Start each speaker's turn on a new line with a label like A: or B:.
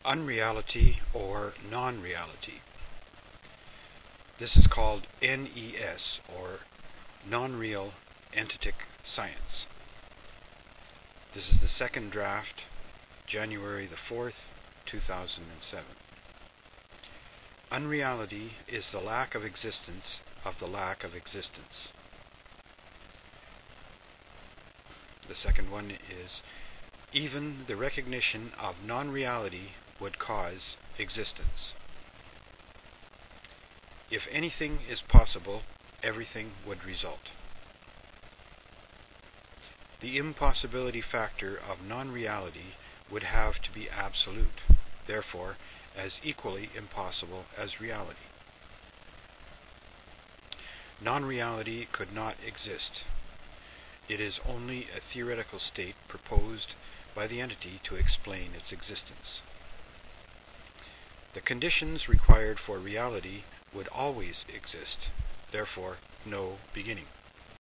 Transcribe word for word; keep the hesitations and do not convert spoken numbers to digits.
A: unreality or non-reality. This is called N E S, or Non-Real Entitic Science. This is the second draft, January the fourth, two thousand seven. Unreality is the lack of existence of the lack of existence. The second one is, even the recognition of non-reality would cause existence. If anything is possible, everything would result. The impossibility factor of non-reality would have to be absolute, therefore as equally impossible as reality. Non-reality could not exist. It is only a theoretical state proposed by the entity to explain its existence. The conditions required for reality would always exist, therefore no beginning.